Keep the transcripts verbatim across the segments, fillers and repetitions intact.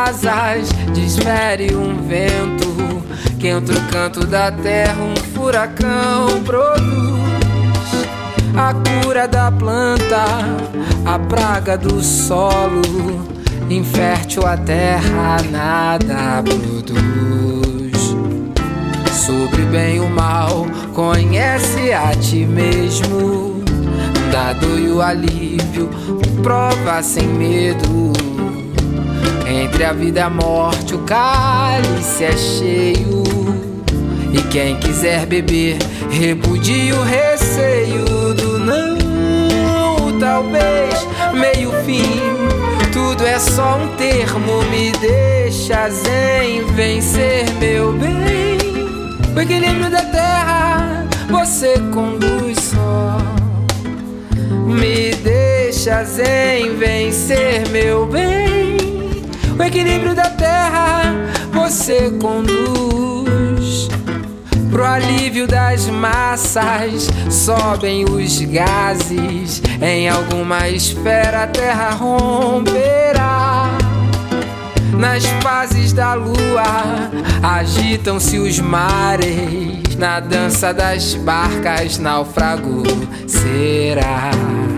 asas, desfere um vento que entre o canto da terra um furacão produz a cura da planta, a praga do solo, infértil a terra nada produz. Sobre o bem e o mal, conhece a ti mesmo, da dor e o alívio, prova sem medo. Entre a vida e a morte o cálice é cheio, e quem quiser beber repudie o receio do não, o talvez, meio fim. Tudo é só um termo, me deixa zen, vencer meu bem. O equilíbrio da terra você conduz só. Me deixa zen, vencer meu bem. O equilíbrio da terra você conduz. Pro alívio das massas sobem os gases, em alguma esfera a terra romperá. Nas fases da lua agitam-se os mares, na dança das barcas náufrago será.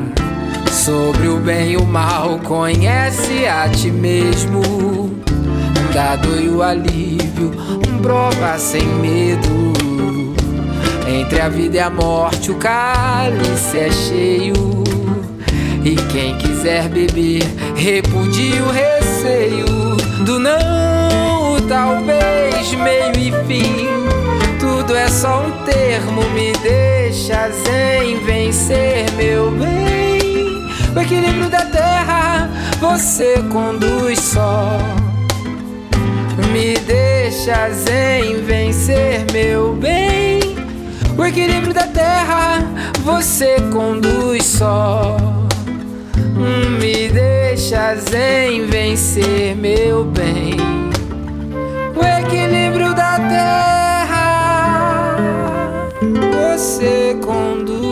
Sobre o bem e o mal conhece a ti mesmo, da dor e o alívio, prova sem medo. Entre a vida e a morte o cálice é cheio, e quem quiser beber repudie o receio do não, o talvez, meio e fim. Tudo é só um termo, me deixa zen, vencer meu bem. O equilíbrio da terra você conduz só. Me deixa zen, vencer meu bem. O equilíbrio da terra você conduz só. Me deixa zen, vencer meu bem. O equilíbrio da terra você conduz.